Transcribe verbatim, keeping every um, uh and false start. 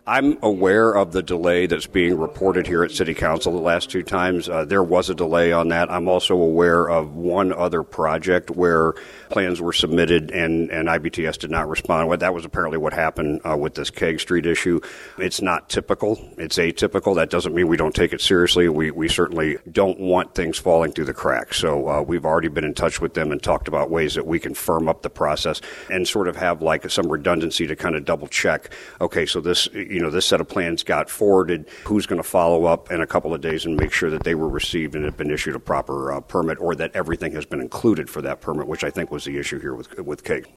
I'm aware of the delay that's being reported here at City Council the last two times. Uh, there was a delay on that. I'm also aware of one other project where plans were submitted and, and I B T S did not respond. Well, that was apparently what happened uh, with this Keg Street issue. It's not typical. It's atypical. That doesn't mean we don't take it seriously. We, we certainly don't want things falling through the cracks. So uh, we've already been in touch with them and talked about ways that we can firm up the process and sort of have like some redundancy to kind of double check. Okay, so this, you know, this set of plans got forwarded. Who's going to follow up in a couple of days and make sure that they were received and have been issued a proper uh, permit, or that everything has been included for that permit, which I think was the issue here with with Keg.